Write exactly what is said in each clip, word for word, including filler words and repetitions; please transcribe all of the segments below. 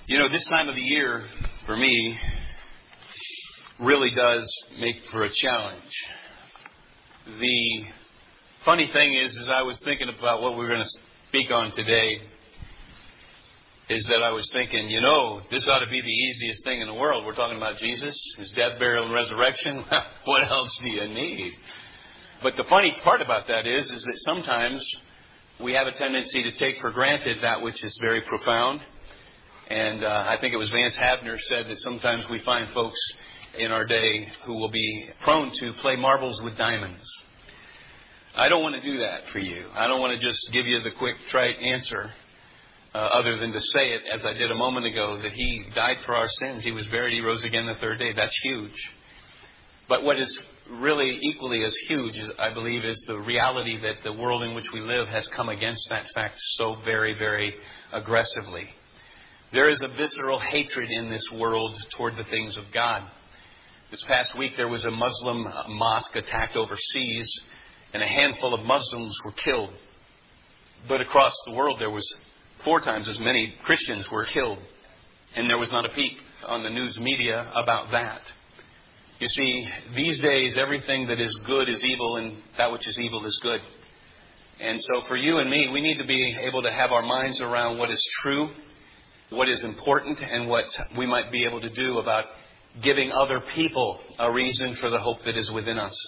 You know, this time of the year, for me, really does make for a challenge. The funny thing is, as I was thinking about what we were going to speak on today, is that I was thinking, you know, this ought to be the easiest thing in the world. We're talking about Jesus, His death, burial, and resurrection. What else do you need? But the funny part about that is, is that sometimes we have a tendency to take for granted that which is very profound. And uh, I think it was Vance Havner said that sometimes we find folks in our day who will be prone to play marbles with diamonds. I don't want to do that for you. I don't want to just give you the quick, trite answer, uh, other than to say it, as I did a moment ago, that He died for our sins. He was buried. He rose again the third day. That's huge. But what is really equally as huge, I believe, is the reality that the world in which we live has come against that fact so very, very aggressively. There is a visceral hatred in this world toward the things of God. This past week there was a Muslim mosque attacked overseas, and a handful of Muslims were killed. But across the world there was four times as many Christians were killed. And there was not a peep on the news media about that. You see, these days everything that is good is evil, and that which is evil is good. And so for you and me, we need to be able to have our minds around what is true, what is important, and what we might be able to do about giving other people a reason for the hope that is within us.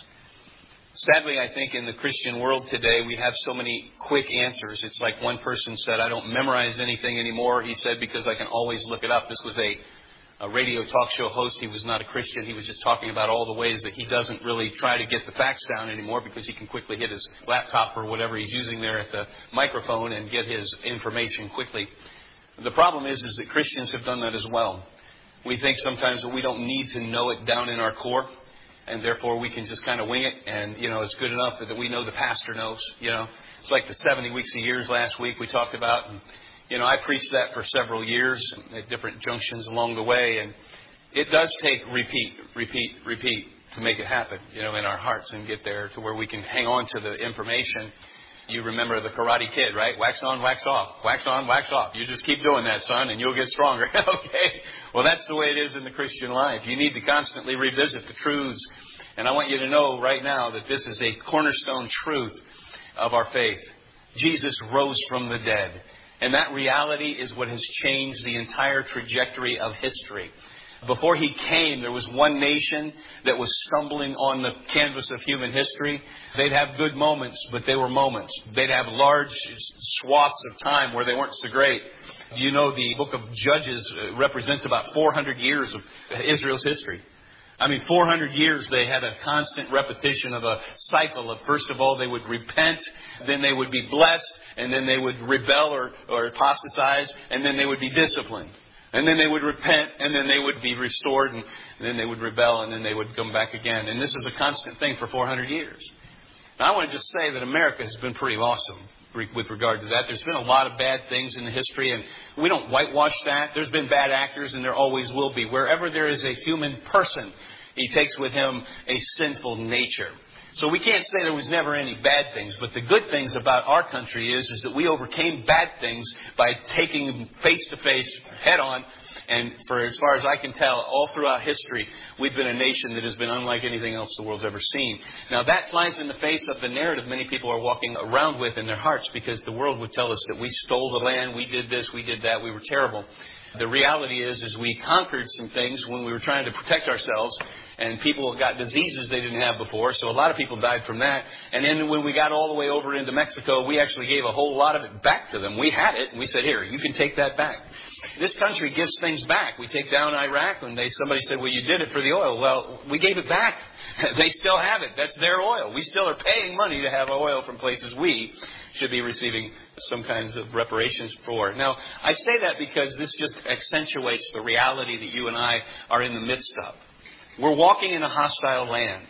Sadly, I think in the Christian world today, we have so many quick answers. It's like one person said, I don't memorize anything anymore. He said, because I can always look it up. This was a, a radio talk show host. He was not a Christian. He was just talking about all the ways that he doesn't really try to get the facts down anymore because he can quickly hit his laptop or whatever he's using there at the microphone and get his information quickly. The problem is, is that Christians have done that as well. We think sometimes that we don't need to know it down in our core, and therefore we can just kind of wing it, and, you know, it's good enough that we know the pastor knows, you know. It's like the seventy weeks of years last week we talked about, and, you know, I preached that for several years at different junctions along the way, and it does take repeat, repeat, repeat to make it happen, you know, in our hearts and get there to where we can hang on to the information. You remember the Karate Kid, right? Wax on, wax off. Wax on, wax off. You just keep doing that, son, and you'll get stronger. Okay? Well, that's the way it is in the Christian life. You need to constantly revisit the truths. And I want you to know right now that this is a cornerstone truth of our faith. Jesus rose from the dead. And that reality is what has changed the entire trajectory of history. Before He came, there was one nation that was stumbling on the canvas of human history. They'd have good moments, but they were moments. They'd have large swaths of time where they weren't so great. You know, the book of Judges represents about four hundred years of Israel's history. I mean, four hundred years they had a constant repetition of a cycle of, first of all, they would repent, then they would be blessed, and then they would rebel or, or apostatize, and then they would be disciplined. And then they would repent, and then they would be restored, and then they would rebel, and then they would come back again. And this is a constant thing for four hundred years. Now, I want to just say that America has been pretty awesome with regard to that. There's been a lot of bad things in the history, and we don't whitewash that. There's been bad actors, and there always will be. Wherever there is a human person, He takes with Him a sinful nature. So we can't say there was never any bad things, but the good things about our country is, is that we overcame bad things by taking them face to face, head on. And for as far as I can tell, all throughout history, we've been a nation that has been unlike anything else the world's ever seen. Now that flies in the face of the narrative many people are walking around with in their hearts, because the world would tell us that we stole the land, we did this, we did that, we were terrible. The reality is, is we conquered some things when we were trying to protect ourselves, and people got diseases they didn't have before, so a lot of people died from that. And then when we got all the way over into Mexico, we actually gave a whole lot of it back to them. We had it, and we said, here, you can take that back. This country gives things back. We take down Iraq, and they somebody said, well, you did it for the oil. Well, we gave it back. They still have it. That's their oil. We still are paying money to have oil from places we should be receiving some kinds of reparations for. Now, I say that because this just accentuates the reality that you and I are in the midst of. We're walking in a hostile land.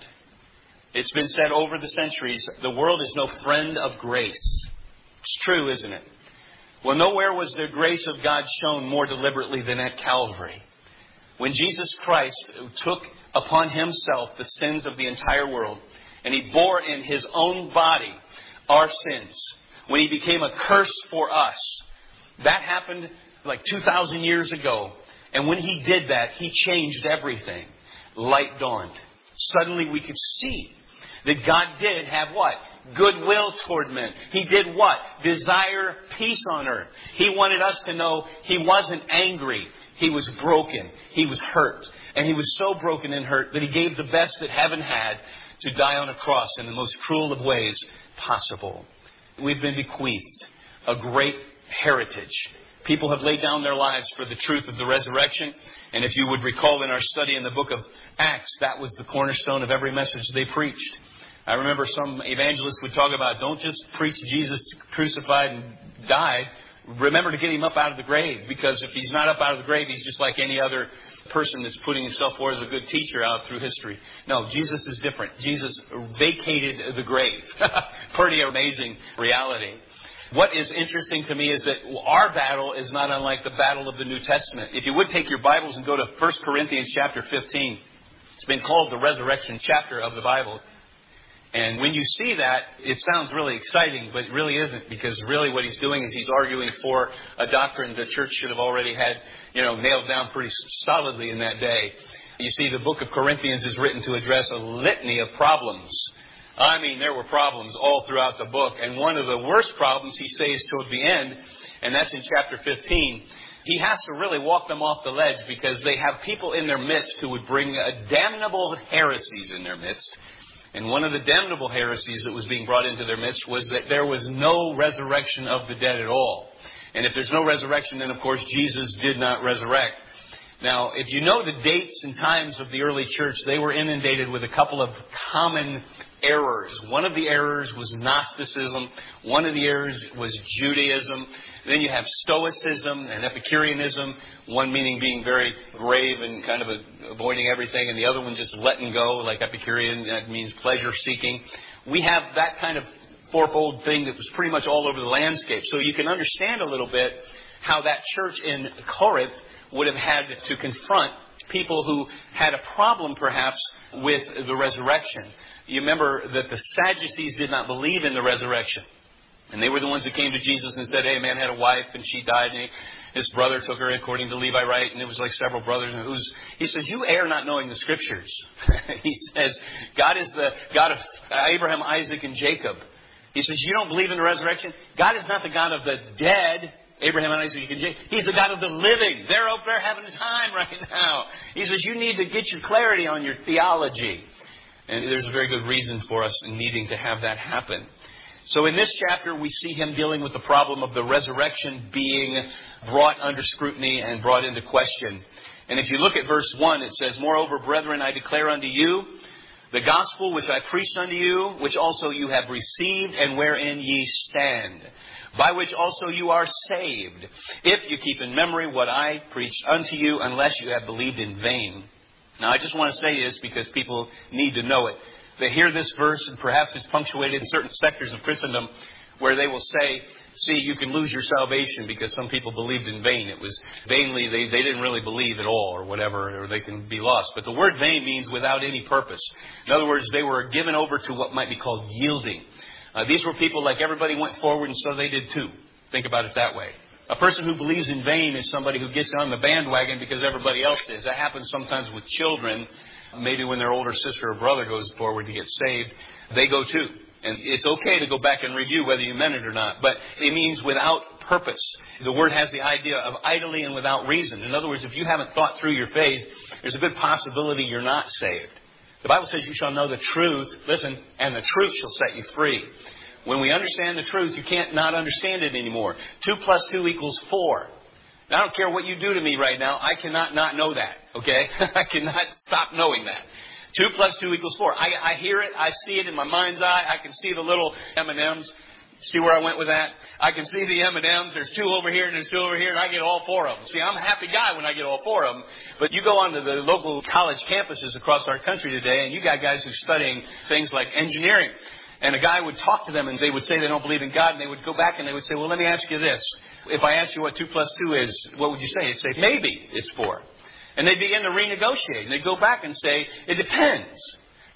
It's been said over the centuries, the world is no friend of grace. It's true, isn't it? Well, nowhere was the grace of God shown more deliberately than at Calvary. When Jesus Christ took upon Himself the sins of the entire world, and He bore in His own body our sins, when He became a curse for us, that happened like two thousand years ago. And when He did that, He changed everything. Light dawned. Suddenly we could see that God did have what? Goodwill toward men. He did what? Desire peace on earth. He wanted us to know He wasn't angry. He was broken. He was hurt. And He was so broken and hurt that He gave the best that heaven had to die on a cross in the most cruel of ways possible. We've been bequeathed a great heritage. People have laid down their lives for the truth of the resurrection. And if you would recall in our study in the book of Acts, that was the cornerstone of every message they preached. I remember some evangelists would talk about, don't just preach Jesus crucified and died. Remember to get Him up out of the grave, because if He's not up out of the grave, He's just like any other person that's putting himself forward as a good teacher out through history. No, Jesus is different. Jesus vacated the grave. Pretty amazing reality. What is interesting to me is that our battle is not unlike the battle of the New Testament. If you would take your Bibles and go to First Corinthians chapter fifteen. It's been called the resurrection chapter of the Bible. And when you see that, it sounds really exciting, but it really isn't, because really what he's doing is he's arguing for a doctrine the church should have already had, you know, nailed down pretty solidly in that day. You see, the book of Corinthians is written to address a litany of problems. I mean, there were problems all throughout the book. And one of the worst problems he says toward the end, and that's in chapter fifteen. He has to really walk them off the ledge, because they have people in their midst who would bring damnable heresies in their midst. And one of the damnable heresies that was being brought into their midst was that there was no resurrection of the dead at all. And if there's no resurrection, then of course Jesus did not resurrect. Now, if you know the dates and times of the early church, they were inundated with a couple of common errors. One of the errors was Gnosticism. One of the errors was Judaism. Then you have Stoicism and Epicureanism. One meaning being very grave and kind of a, avoiding everything, and the other one just letting go, like Epicurean. That means pleasure seeking. We have that kind of fourfold thing that was pretty much all over the landscape. So you can understand a little bit how that church in Corinth would have had to confront people who had a problem perhaps with the resurrection. You remember that the Sadducees did not believe in the resurrection. And they were the ones who came to Jesus and said, hey, a man had a wife and she died, and he, his brother took her according to Levi Wright, and it was like several brothers. And it was, he says, you err not knowing the Scriptures. He says, God is the God of Abraham, Isaac, and Jacob. He says, you don't believe in the resurrection? God is not the God of the dead, Abraham and Isaac and Jacob. He's the God of the living. They're up there having a time right now. He says, you need to get your clarity on your theology. And there's a very good reason for us needing to have that happen. So in this chapter, we see him dealing with the problem of the resurrection being brought under scrutiny and brought into question. And if you look at verse one, it says, moreover, brethren, I declare unto you the gospel which I preached unto you, which also you have received, and wherein ye stand, by which also you are saved, if you keep in memory what I preached unto you, unless you have believed in vain. Now, I just want to say this because people need to know it. They hear this verse, and perhaps it's punctuated in certain sectors of Christendom, where they will say, see, you can lose your salvation because some people believed in vain. It was vainly, they, they didn't really believe at all or whatever, or they can be lost. But the word vain means without any purpose. In other words, they were given over to what might be called yielding. Uh, these were people like everybody went forward, and so they did too. Think about it that way. A person who believes in vain is somebody who gets on the bandwagon because everybody else is. That happens sometimes with children. Maybe when their older sister or brother goes forward to get saved, they go too. And it's okay to go back and review whether you meant it or not. But it means without purpose. The word has the idea of idly and without reason. In other words, if you haven't thought through your faith, there's a good possibility you're not saved. The Bible says you shall know the truth, listen, and the truth shall set you free. When we understand the truth, you can't not understand it anymore. Two plus two equals four. Now, I don't care what you do to me right now. I cannot not know that, okay? I cannot stop knowing that. Two plus two equals four. I, I hear it. I see it in my mind's eye. I can see the little M and M's. See where I went with that? I can see the M and M's. There's two over here and there's two over here, and I get all four of them. See, I'm a happy guy when I get all four of them. But you go onto the local college campuses across our country today, and you got guys who are studying things like engineering. And a guy would talk to them, and they would say they don't believe in God, and they would go back and they would say, well, let me ask you this. If I ask you what two plus two is, what would you say? You'd say, maybe it's four. And they'd begin to renegotiate. And they'd go back and say, it depends.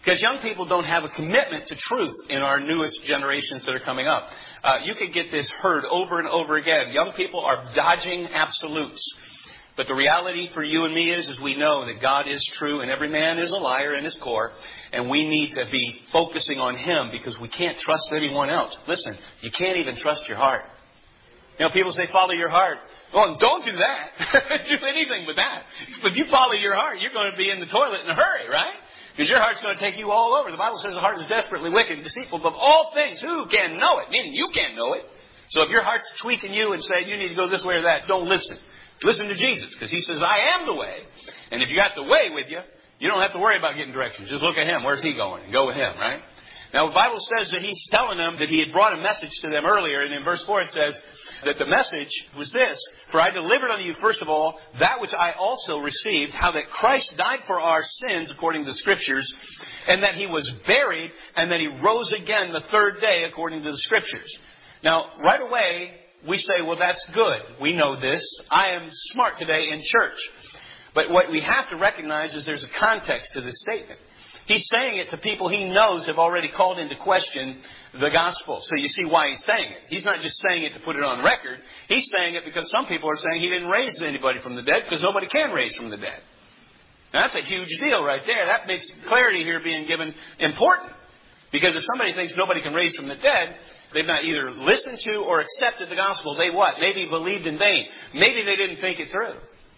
Because young people don't have a commitment to truth in our newest generations that are coming up. Uh, you can get this heard over and over again. Young people are dodging absolutes. But the reality for you and me is, is we know that God is true and every man is a liar in his core. And we need to be focusing on Him because we can't trust anyone else. Listen, you can't even trust your heart. You know, people say, follow your heart. Well, don't do that. Do anything but that. If you follow your heart, you're going to be in the toilet in a hurry, right? Because your heart's going to take you all over. The Bible says the heart is desperately wicked and deceitful above all things. Who can know it? Meaning you can't know it. So if your heart's tweaking you and saying you need to go this way or that, don't listen. Listen to Jesus, because He says, I am the way. And if you got the way with you, you don't have to worry about getting directions. Just look at Him. Where's He going? And go with Him, right? Now, the Bible says that He's telling them that He had brought a message to them earlier. And in verse four it says that the message was this: For I delivered unto you, first of all, that which I also received, how that Christ died for our sins, according to the Scriptures, and that He was buried, and that He rose again the third day, according to the Scriptures. Now, right away, we say, well, that's good. We know this. I am smart today in church. But what we have to recognize is there's a context to this statement. He's saying it to people He knows have already called into question the gospel. So you see why He's saying it. He's not just saying it to put it on record. He's saying it because some people are saying He didn't raise anybody from the dead, because nobody can raise from the dead. Now, that's a huge deal right there. That makes clarity here being given important. Because if somebody thinks nobody can raise from the dead, they've not either listened to or accepted the gospel. They what? Maybe believed in vain. Maybe they didn't think it through.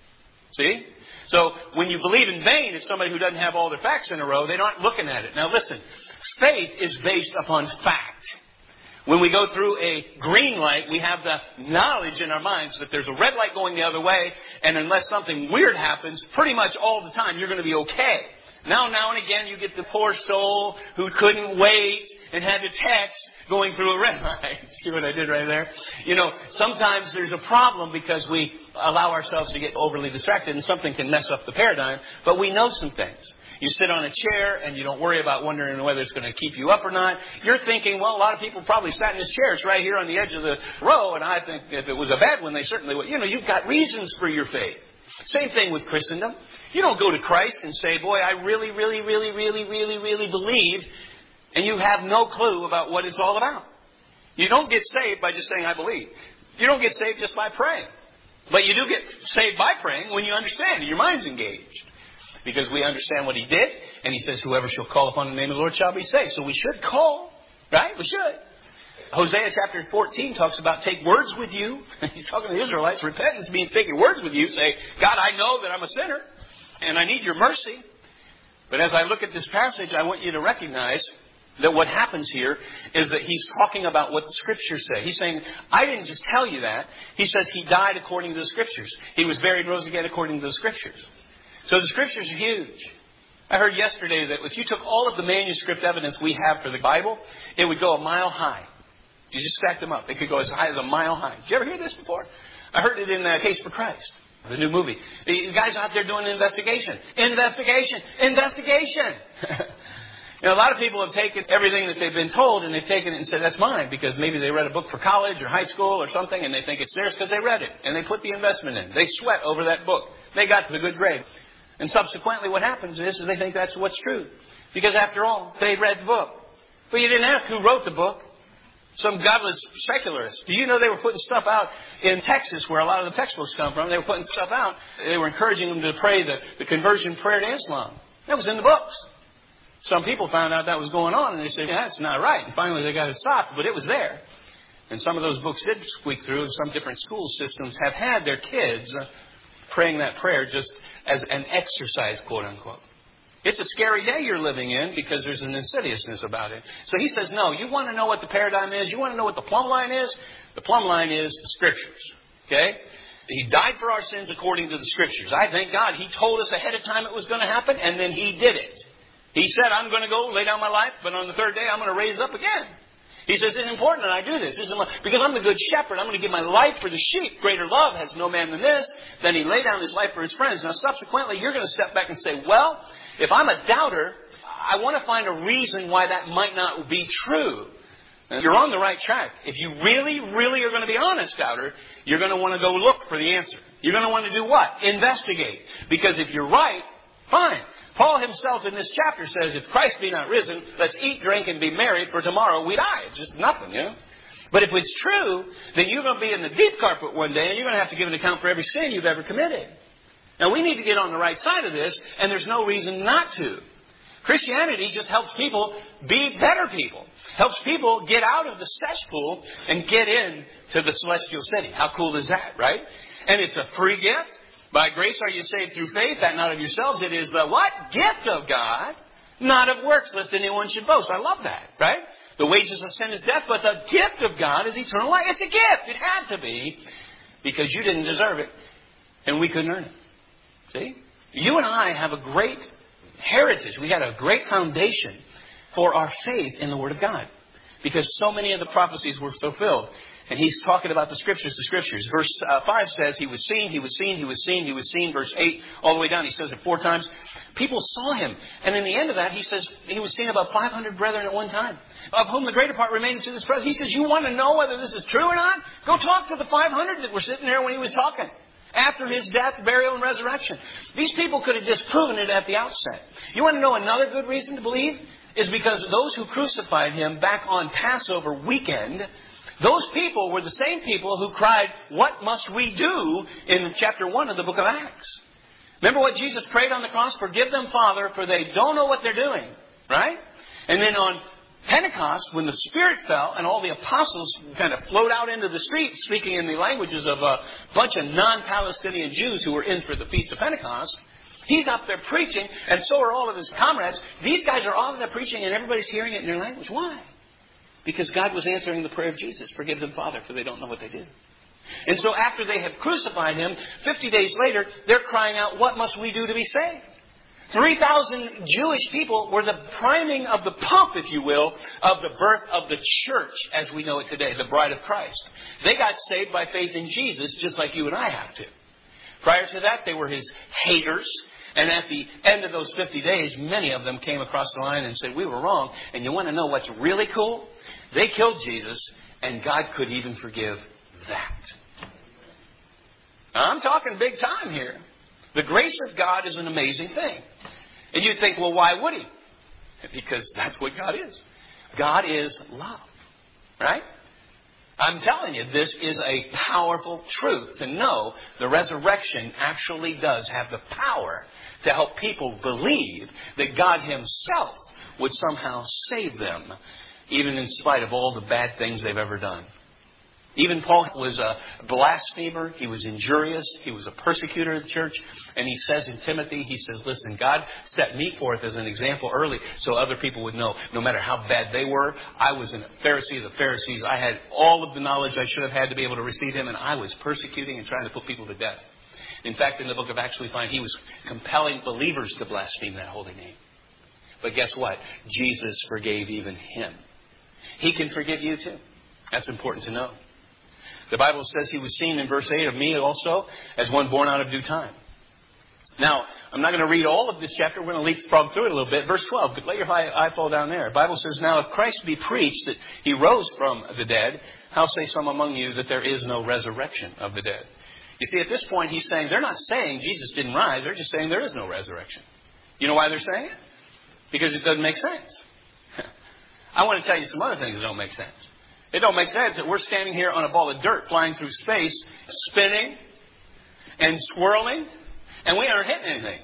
See? So when you believe in vain, it's somebody who doesn't have all their facts in a row. They're not looking at it. Now listen, faith is based upon fact. When we go through a green light, we have the knowledge in our minds that there's a red light going the other way. And unless something weird happens, pretty much all the time, you're going to be okay. Now, now and again, you get the poor soul who couldn't wait and had to text going through a red light. See what I did right there? You know, sometimes there's a problem because we allow ourselves to get overly distracted and something can mess up the paradigm. But we know some things. You sit on a chair and you don't worry about wondering whether it's going to keep you up or not. You're thinking, well, a lot of people probably sat in this chair. It's right here on the edge of the row. And I think if it was a bad one, they certainly would. You know, you've got reasons for your faith. Same thing with Christendom. You don't go to Christ and say, boy, I really, really, really, really, really, really believe, and you have no clue about what it's all about. You don't get saved by just saying, I believe. You don't get saved just by praying. But you do get saved by praying when you understand and your mind's engaged. Because we understand what He did, and He says, whoever shall call upon the name of the Lord shall be saved. So we should call, right? We should. Hosea chapter fourteen talks about take words with you. He's talking to the Israelites. Repentance means taking words with you. Say, God, I know that I'm a sinner and I need your mercy. But as I look at this passage, I want you to recognize that what happens here is that He's talking about what the Scriptures say. He's saying, I didn't just tell you that. He says He died according to the Scriptures. He was buried and rose again according to the Scriptures. So the Scriptures are huge. I heard yesterday that if you took all of the manuscript evidence we have for the Bible, it would go a mile high. You just stack them up. It could go as high as a mile high. Did you ever hear this before? I heard it in uh, Case for Christ, the new movie. The guys out there doing an investigation. Investigation. Investigation. You know, a lot of people have taken everything that they've been told and they've taken it and said, that's mine, because maybe they read a book for college or high school or something and they think it's theirs because they read it. And they put the investment in. They sweat over that book. They got the good grade. And subsequently what happens is, is they think that's what's true. Because after all, they read the book. But you didn't ask who wrote the book. Some godless secularists. Do you know they were putting stuff out in Texas, where a lot of the textbooks come from? They were putting stuff out. They were encouraging them to pray the, the conversion prayer to Islam. That was in the books. Some people found out that was going on, and they said, yeah, that's not right. And finally they got it stopped, but it was there. And some of those books did squeak through, and some different school systems have had their kids uh, praying that prayer just as an exercise, quote unquote. It's a scary day you're living in because there's an insidiousness about it. So he says, no, you want to know what the paradigm is? You want to know what the plumb line is? The plumb line is the Scriptures. Okay? He died for our sins according to the Scriptures. I thank God He told us ahead of time it was going to happen, and then He did it. He said, I'm going to go lay down my life, but on the third day I'm going to raise up again. He says, it's important that I do this. this is my, because I'm the good shepherd. I'm going to give my life for the sheep. Greater love has no man than this. Then He laid down His life for His friends. Now, subsequently, you're going to step back and say, well, if I'm a doubter, I want to find a reason why that might not be true. And you're on the right track. If you really, really are going to be honest, doubter, you're going to want to go look for the answer. You're going to want to do what? Investigate. Because if you're right, fine. Paul himself in this chapter says, if Christ be not risen, let's eat, drink, and be merry, for tomorrow we die. It's just nothing, you know. But if it's true, then you're going to be in the deep carpet one day, and you're going to have to give an account for every sin you've ever committed. Now, we need to get on the right side of this, and there's no reason not to. Christianity just helps people be better people. Helps people get out of the cesspool and get into the celestial city. How cool is that, right? And it's a free gift. By grace are you saved through faith, that not of yourselves. It is the what? Gift of God, not of works, lest anyone should boast. I love that, right? The wages of sin is death, but the gift of God is eternal life. It's a gift. It had to be, because you didn't deserve it, and we couldn't earn it. See? You and I have a great heritage. We had a great foundation for our faith in the Word of God, because so many of the prophecies were fulfilled. And he's talking about the Scriptures, the Scriptures. Verse uh, five says, he was seen, he was seen, he was seen, he was seen. Verse eight, all the way down, he says it four times. People saw him. And in the end of that, he says he was seen about five hundred brethren at one time, of whom the greater part remained to this present. He says, you want to know whether this is true or not? Go talk to the five hundred that were sitting there when he was talking. After his death, burial, and resurrection. These people could have just proven it at the outset. You want to know another good reason to believe? Is because those who crucified him back on Passover weekend, those people were the same people who cried, what must we do, in chapter one of the book of Acts. Remember what Jesus prayed on the cross? Forgive them, Father, for they don't know what they're doing. Right? And then on Pentecost, when the Spirit fell and all the apostles kind of flowed out into the streets, speaking in the languages of a bunch of non-Palestinian Jews who were in for the Feast of Pentecost, he's up there preaching, and so are all of his comrades. These guys are all there preaching, and everybody's hearing it in their language. Why? Because God was answering the prayer of Jesus. Forgive them, Father, for they don't know what they do. And so after they had crucified him, fifty days later, they're crying out, what must we do to be saved? three thousand Jewish people were the priming of the pump, if you will, of the birth of the church as we know it today, the bride of Christ. They got saved by faith in Jesus, just like you and I have to. Prior to that, they were his haters. And at the end of those fifty days, many of them came across the line and said, we were wrong. And you want to know what's really cool? They killed Jesus, and God could even forgive that. Now, I'm talking big time here. The grace of God is an amazing thing. And you'd think, well, why would he? Because that's what God is. God is love. Right? I'm telling you, this is a powerful truth to know the resurrection actually does have the power to help people believe that God himself would somehow save them, even in spite of all the bad things they've ever done. Even Paul was a blasphemer. He was injurious. He was a persecutor of the church. And he says in Timothy, he says, listen, God set me forth as an example early so other people would know no matter how bad they were. I was a Pharisee of the Pharisees. I had all of the knowledge I should have had to be able to receive him. And I was persecuting and trying to put people to death. In fact, in the book of Acts, we find he was compelling believers to blaspheme that holy name. But guess what? Jesus forgave even him. He can forgive you too. That's important to know. The Bible says he was seen in verse eight of me also as one born out of due time. Now, I'm not going to read all of this chapter. We're going to leapfrog through it a little bit. Verse twelve, but let your eye fall down there. The Bible says, now if Christ be preached that he rose from the dead, how say some among you that there is no resurrection of the dead? You see, at this point, he's saying, they're not saying Jesus didn't rise. They're just saying there is no resurrection. You know why they're saying it? Because it doesn't make sense. I want to tell you some other things that don't make sense. It don't make sense that we're standing here on a ball of dirt flying through space, spinning and swirling, and we aren't hitting anything.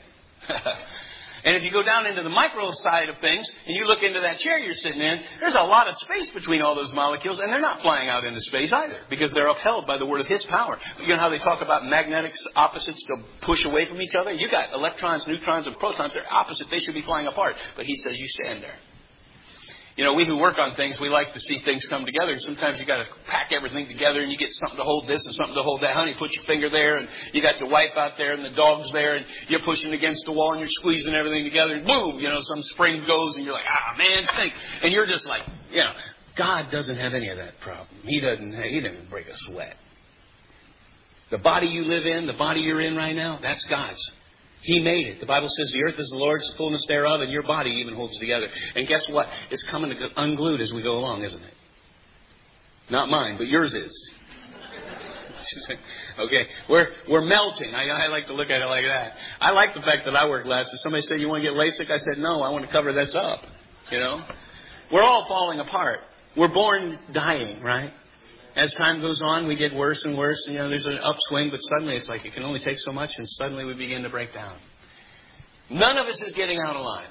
And if you go down into the micro side of things and you look into that chair you're sitting in, there's a lot of space between all those molecules, and they're not flying out into space either because they're upheld by the word of his power. You know how they talk about magnetic opposites to push away from each other? You got electrons, neutrons, and protons. They're opposite. They should be flying apart. But he says you stand there. You know, we who work on things, we like to see things come together. And sometimes you got to pack everything together and you get something to hold this and something to hold that. Honey, put your finger there and you got your wife out there and the dog's there and you're pushing against the wall and you're squeezing everything together and boom, you know, some spring goes and you're like, ah, man, think. And you're just like, you know, God doesn't have any of that problem. He doesn't, he doesn't break a sweat. The body you live in, the body you're in right now, that's God's. He made it. The Bible says the earth is the Lord's, the fullness thereof, and your body even holds together. And guess what? It's coming to unglued as we go along, isn't it? Not mine, but yours is. Okay, we're we're melting. I, I like to look at it like that. I like the fact that I wear glasses. Somebody said, "You want to get LASIK?" I said, "No, I want to cover this up." You know, we're all falling apart. We're born dying, right? As time goes on, we get worse and worse. You know, there's an upswing, but suddenly it's like it can only take so much, and suddenly we begin to break down. None of us is getting out alive.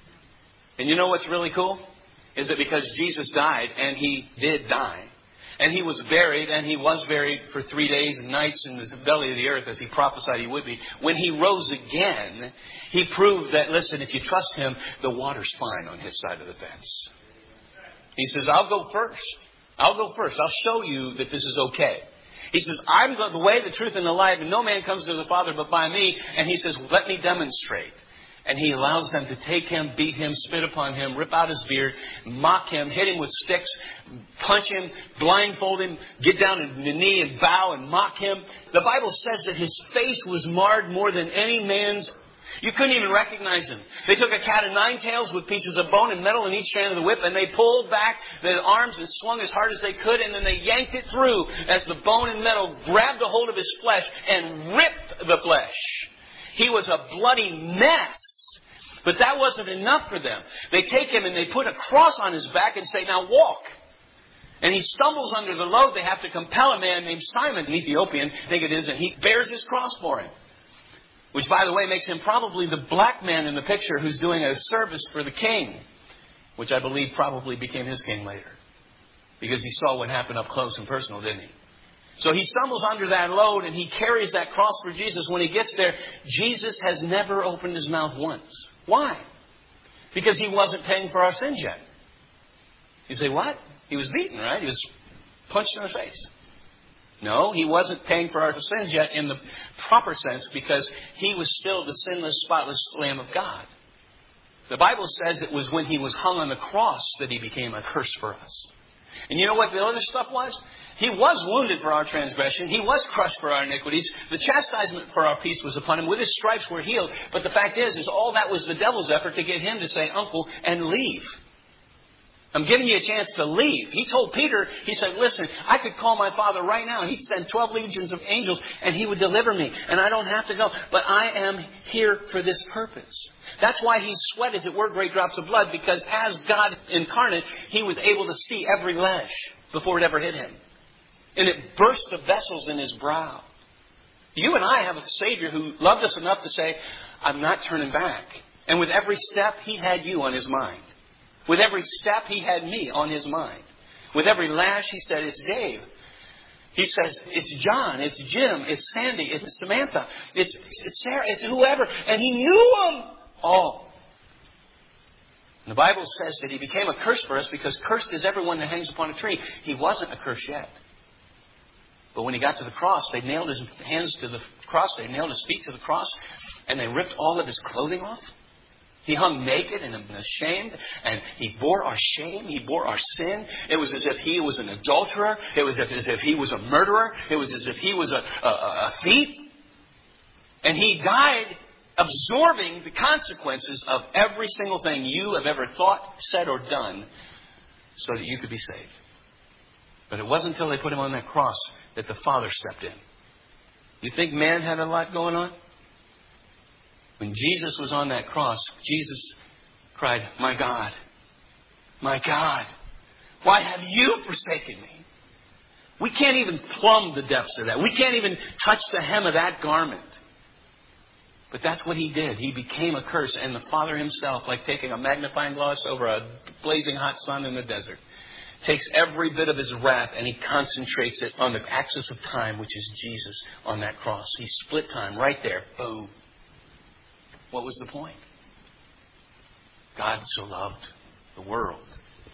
And you know what's really cool? Is that because Jesus died, and He did die, and He was buried, and He was buried for three days and nights in the belly of the earth as He prophesied He would be. When He rose again, He proved that, listen, if you trust Him, the water's fine on His side of the fence. He says, I'll go first. I'll go first. I'll show you that this is okay. He says, I'm the way, the truth, and the life, and no man comes to the Father but by me. And He says, let me demonstrate. And He allows them to take Him, beat Him, spit upon Him, rip out His beard, mock Him, hit Him with sticks, punch Him, blindfold Him, get down on the knee and bow and mock Him. The Bible says that His face was marred more than any man's. You couldn't even recognize Him. They took a cat of nine tails with pieces of bone and metal in each strand of the whip, and they pulled back the arms and swung as hard as they could, and then they yanked it through as the bone and metal grabbed a hold of His flesh and ripped the flesh. He was a bloody mess. But that wasn't enough for them. They take Him and they put a cross on His back and say, now walk. And He stumbles under the load. They have to compel a man named Simon, an Ethiopian, I think it is, and he bears His cross for him. Which, by the way, makes him probably the black man in the picture who's doing a service for the king. Which I believe probably became his king later. Because he saw what happened up close and personal, didn't he? So he stumbles under that load and he carries that cross for Jesus. When he gets there, Jesus has never opened His mouth once. Why? Because He wasn't paying for our sins yet. You say, what? He was beaten, right? He was punched in the face. No, He wasn't paying for our sins yet in the proper sense because He was still the sinless, spotless Lamb of God. The Bible says it was when He was hung on the cross that He became a curse for us. And you know what the other stuff was? He was wounded for our transgression. He was crushed for our iniquities. The chastisement for our peace was upon Him. With His stripes we're healed. But the fact is, is all that was the devil's effort to get Him to say, uncle, and leave. I'm giving you a chance to leave. He told Peter, He said, listen, I could call my Father right now. He'd send twelve legions of angels and He would deliver me. And I don't have to go. But I am here for this purpose. That's why He sweat, as it were, great drops of blood. Because as God incarnate, He was able to see every lash before it ever hit Him. And it burst the vessels in His brow. You and I have a Savior who loved us enough to say, I'm not turning back. And with every step, He had you on His mind. With every step, He had me on His mind. With every lash, He said, it's Dave. He says, it's John, it's Jim, it's Sandy, it's Samantha, it's, it's Sarah, it's whoever. And He knew them all. And the Bible says that He became a curse for us because cursed is everyone that hangs upon a tree. He wasn't a curse yet. But when He got to the cross, they nailed His hands to the cross, they nailed His feet to the cross, and they ripped all of His clothing off. He hung naked and ashamed, and He bore our shame. He bore our sin. It was as if He was an adulterer. It was as if He was a murderer. It was as if He was a, a, a thief. And He died absorbing the consequences of every single thing you have ever thought, said, or done so that you could be saved. But it wasn't until they put Him on that cross that the Father stepped in. You think man had a lot going on? When Jesus was on that cross, Jesus cried, my God, my God, why have You forsaken me? We can't even plumb the depths of that. We can't even touch the hem of that garment. But that's what He did. He became a curse. And the Father Himself, like taking a magnifying glass over a blazing hot sun in the desert, takes every bit of His wrath and He concentrates it on the axis of time, which is Jesus on that cross. He split time right there. Boom. What was the point? God so loved the world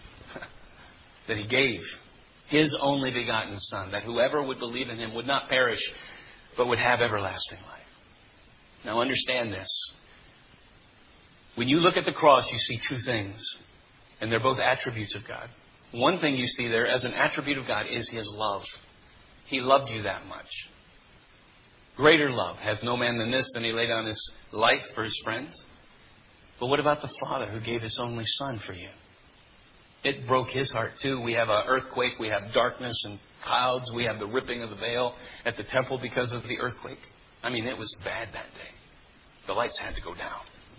that He gave His only begotten Son, that whoever would believe in Him would not perish, but would have everlasting life. Now understand this. When you look at the cross, you see two things, and they're both attributes of God. One thing you see there as an attribute of God is His love. He loved you that much. Greater love hath no man than this, than He laid down His life for His friends. But what about the Father who gave His only Son for you? It broke His heart too. We have an earthquake, we have darkness and clouds. We have the ripping of the veil at the temple because of the earthquake. I mean, it was bad that day. The lights had to go down.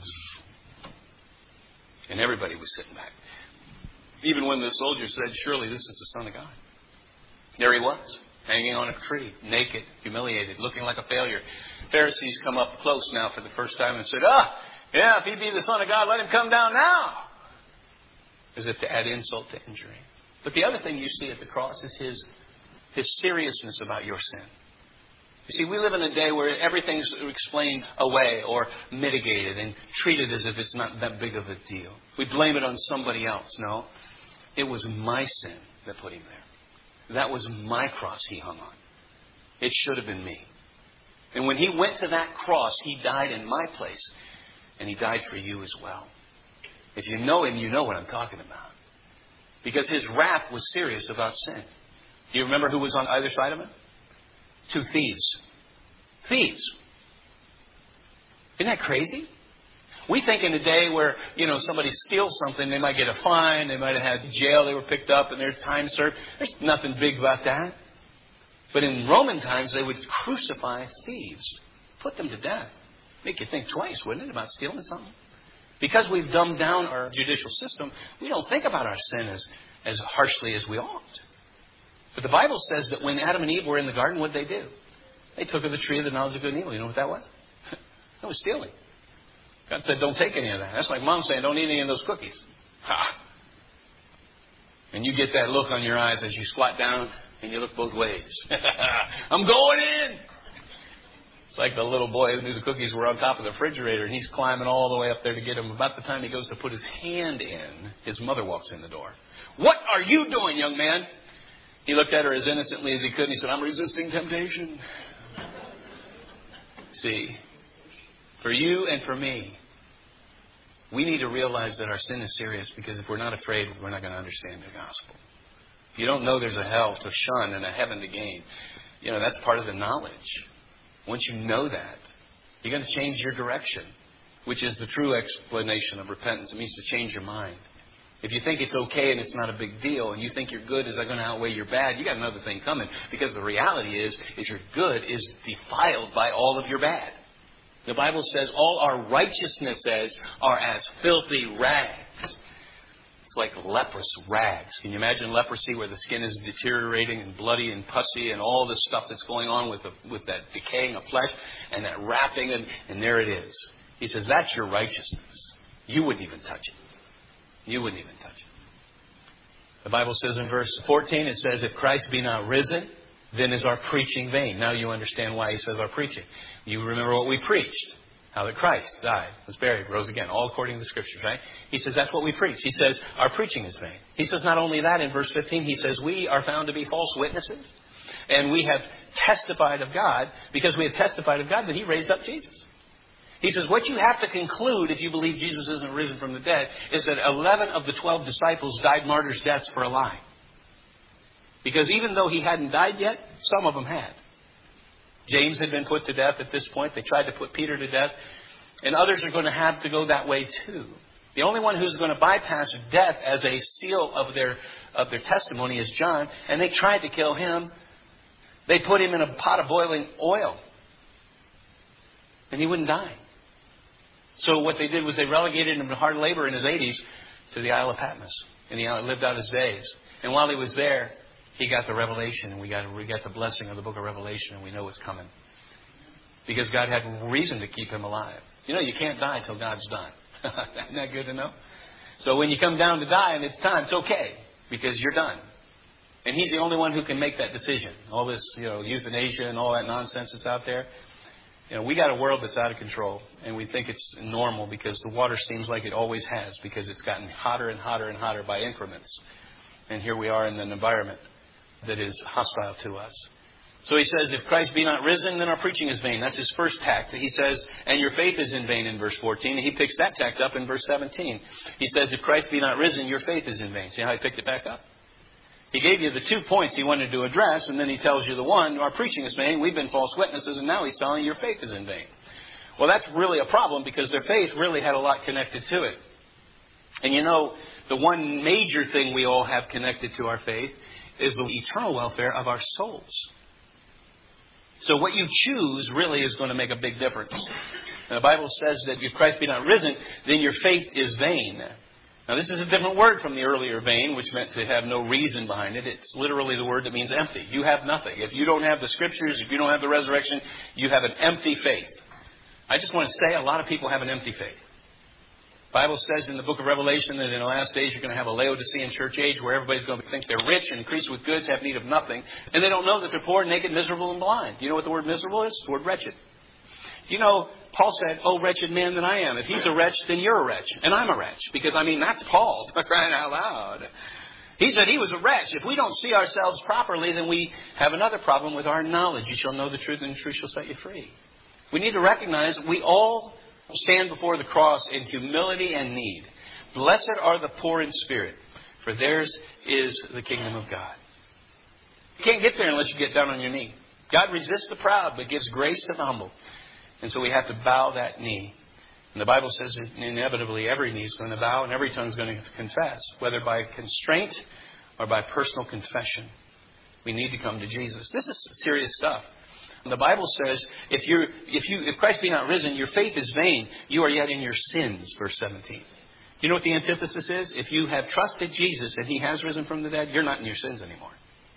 And everybody was sitting back. Even when the soldiers said, surely this is the Son of God. There he was, hanging on a tree, naked, humiliated, looking like a failure. Pharisees come up close now for the first time and said, ah, yeah, if he be the Son of God, let him come down now. As if to add insult to injury. But the other thing you see at the cross is his, his seriousness about your sin. You see, we live in a day where everything's explained away or mitigated and treated as if it's not that big of a deal. We blame it on somebody else. No, it was my sin that put him there. That was my cross he hung on. It should have been me. And when he went to that cross, he died in my place. And he died for you as well. If you know him, you know what I'm talking about. Because his wrath was serious about sin. Do you remember who was on either side of him? Two thieves. Thieves. Isn't that crazy? We think in a day where, you know, somebody steals something, they might get a fine, they might have had jail, they were picked up, and there's time served. There's nothing big about that. But in Roman times, they would crucify thieves. Put them to death. Make you think twice, wouldn't it, about stealing something? Because we've dumbed down our judicial system, we don't think about our sin as, as harshly as we ought. But the Bible says that when Adam and Eve were in the garden, what did they do? They took of the tree of the knowledge of good and evil. You know what that was? That was stealing. God said, don't take any of that. That's like Mom saying, don't eat any of those cookies. Ha! And you get that look on your eyes as you squat down and you look both ways. I'm going in! It's like the little boy who knew the cookies were on top of the refrigerator and he's climbing all the way up there to get them. About the time he goes to put his hand in, his mother walks in the door. What are you doing, young man? He looked at her as innocently as he could and he said, I'm resisting temptation. See, for you and for me, we need to realize that our sin is serious because if we're not afraid, we're not going to understand the gospel. If you don't know there's a hell to shun and a heaven to gain, you know, that's part of the knowledge. Once you know that, you're going to change your direction, which is the true explanation of repentance. It means to change your mind. If you think it's okay and it's not a big deal and you think your good is going to outweigh your bad, you got another thing coming. Because the reality is, is your good is defiled by all of your bad. The Bible says all our righteousnesses are as filthy rags. It's like leprous rags. Can you imagine leprosy where the skin is deteriorating and bloody and pussy and all this stuff that's going on with the, with that decaying of flesh and that wrapping and, and there it is. He says that's your righteousness. You wouldn't even touch it. You wouldn't even touch it. The Bible says in verse fourteen, it says, if Christ be not risen, then is our preaching vain. Now you understand why he says our preaching. You remember what we preached. How that Christ died, was buried, rose again. All according to the Scriptures, right? He says that's what we preach. He says our preaching is vain. He says not only that, in verse fifteen, he says we are found to be false witnesses. And we have testified of God, because we have testified of God that he raised up Jesus. He says what you have to conclude if you believe Jesus isn't risen from the dead is that eleven of the twelve disciples died martyrs' deaths for a lie. Because even though he hadn't died yet, some of them had. James had been put to death at this point. They tried to put Peter to death. And others are going to have to go that way too. The only one who's going to bypass death as a seal of their, of their testimony is John. And they tried to kill him. They put him in a pot of boiling oil. And he wouldn't die. So what they did was they relegated him to hard labor in his eighties to the Isle of Patmos. And he lived out his days. And while he was there, he got the revelation. And we got, we got the blessing of the book of Revelation. And we know what's coming. Because God had reason to keep him alive. You know, you can't die till God's done. Isn't that good to know? So when you come down to die and it's time, it's okay. Because you're done. And he's the only one who can make that decision. All this, you know, euthanasia and all that nonsense that's out there. You know, we got a world that's out of control, and we think it's normal because the water seems like it always has, because it's gotten hotter and hotter and hotter by increments. And here we are in an environment that is hostile to us. So he says, if Christ be not risen, then our preaching is vain. That's his first tact. He says, and your faith is in vain in verse fourteen. And he picks that tact up in verse seventeen. He says, if Christ be not risen, your faith is in vain. See how he picked it back up? He gave you the two points he wanted to address, and then he tells you the one, our preaching is vain, we've been false witnesses, and now he's telling you your faith is in vain. Well, that's really a problem because their faith really had a lot connected to it. And you know, the one major thing we all have connected to our faith is the eternal welfare of our souls. So what you choose really is going to make a big difference. And the Bible says that if Christ be not risen, then your faith is vain. Now this is a different word from the earlier vain, which meant to have no reason behind it. It's literally the word that means empty. You have nothing. If you don't have the Scriptures, if you don't have the resurrection, you have an empty faith. I just want to say a lot of people have an empty faith. The Bible says in the book of Revelation that in the last days you're going to have a Laodicean church age where everybody's going to think they're rich and increased with goods, have need of nothing, and they don't know that they're poor, naked, miserable, and blind. Do you know what the word miserable is? It's the word wretched. You know, Paul said, "Oh, wretched man that I am." If he's a wretch, then you're a wretch. And I'm a wretch. Because, I mean, that's Paul, crying out loud. He said he was a wretch. If we don't see ourselves properly, then we have another problem with our knowledge. You shall know the truth, and the truth shall set you free. We need to recognize we all stand before the cross in humility and need. Blessed are the poor in spirit, for theirs is the kingdom of God. You can't get there unless you get down on your knee. God resists the proud, but gives grace to the humble. And so we have to bow that knee. And the Bible says that inevitably every knee is going to bow and every tongue is going to confess, whether by constraint or by personal confession. We need to come to Jesus. This is serious stuff. The Bible says, if you if you if Christ be not risen, your faith is vain. You are yet in your sins, verse seventeen. Do you know what the antithesis is? If you have trusted Jesus and He has risen from the dead, you're not in your sins anymore.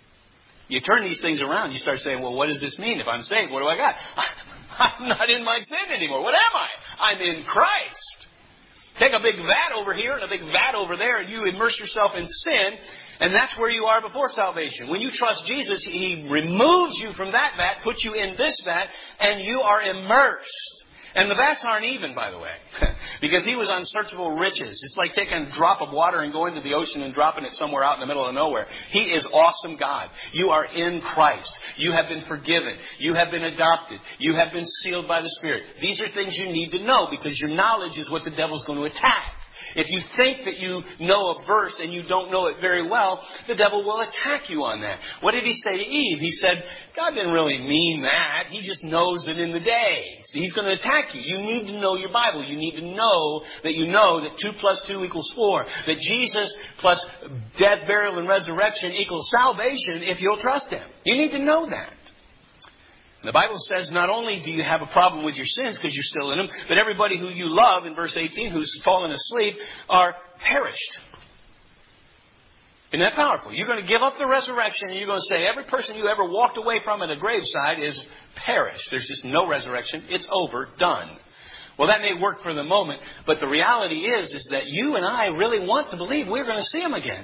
You turn these things around. You start saying, well, what does this mean? If I'm saved, what do I got? I'm not in my sin anymore. What am I? I'm in Christ. Take a big vat over here and a big vat over there, and you immerse yourself in sin, and that's where you are before salvation. When you trust Jesus, He removes you from that vat, puts you in this vat, and you are immersed. And the vats aren't even, by the way, because He was unsearchable riches. It's like taking a drop of water and going to the ocean and dropping it somewhere out in the middle of nowhere. He is awesome God. You are in Christ. You have been forgiven. You have been adopted. You have been sealed by the Spirit. These are things you need to know because your knowledge is what the devil's going to attack. If you think that you know a verse and you don't know it very well, the devil will attack you on that. What did he say to Eve? He said, God didn't really mean that. He just knows it in the day. So He's going to attack you. You need to know your Bible. You need to know that you know that two plus two equals four. That Jesus plus death, burial, and resurrection equals salvation if you'll trust Him. You need to know that. The Bible says not only do you have a problem with your sins because you're still in them, but everybody who you love, in verse eighteen, who's fallen asleep, are perished. Isn't that powerful? You're going to give up the resurrection and you're going to say every person you ever walked away from at a graveside is perished. There's just no resurrection. It's over. Done. Well, that may work for the moment, but the reality is, is that you and I really want to believe we're going to see Him again.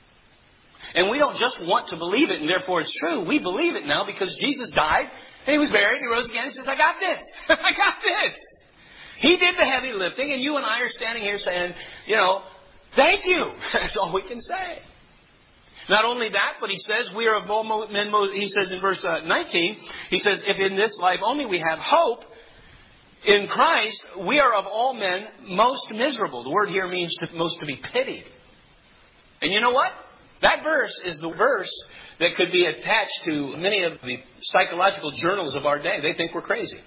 And we don't just want to believe it and therefore it's true. We believe it now because Jesus died. And He was buried, He rose again, and says, I got this. I got this. He did the heavy lifting, and you and I are standing here saying, you know, thank you. That's all we can say. Not only that, but He says, we are of all men, He says in verse nineteen, He says, if in this life only we have hope, in Christ, we are of all men most miserable. The word here means to, most to be pitied. And you know what? That verse is the verse that could be attached to many of the psychological journals of our day. They think we're crazy.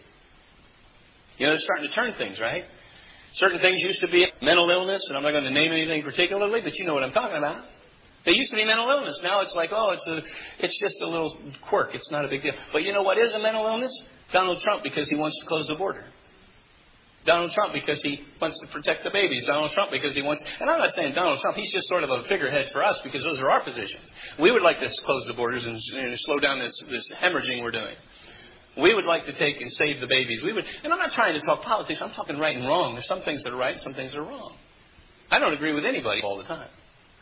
You know, they're starting to turn things, right? Certain things used to be mental illness, and I'm not going to name anything particularly, but you know what I'm talking about. They used to be mental illness. Now it's like, oh, it's a, it's just a little quirk. It's not a big deal. But you know what is a mental illness? Donald Trump, because he wants to close the border. Donald Trump because he wants to protect the babies. Donald Trump because he wants... And I'm not saying Donald Trump. He's just sort of a figurehead for us because those are our positions. We would like to close the borders and, and slow down this, this hemorrhaging we're doing. We would like to take and save the babies. We would, and I'm not trying to talk politics. I'm talking right and wrong. There's some things that are right and some things that are wrong. I don't agree with anybody all the time.